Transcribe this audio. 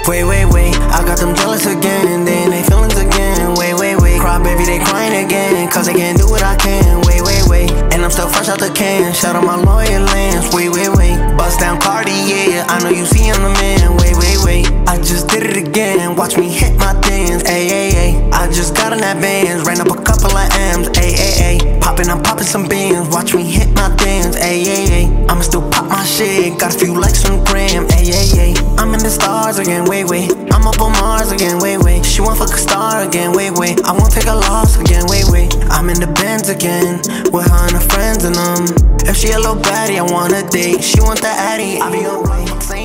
Wait, I got them jealous again, they in they feelings again. Wait, cry baby, they crying again, cause they can't do what I can. Wait, and I'm still fresh out the can. Shout out my loyal lands. Wait, bust down Cartier, I know you see I'm the man. Wait, I just did it again, watch me hit my dance. Ayy, I just got in that bands, ran up a couple of M's. Ayy, I'm popping some beans, watch me hit my dance. Ayy, I'ma still pop my shit, got a few likes on the gram. Ayy, I'm in the stars again. Wait, I'm up on Mars again. Wait, she want fuck a star again. Wait, I won't take a loss again. Wait, I'm in the Benz again, with her and her friends and them. If she a little baddie, I want a date. She want the Addy, I be alright.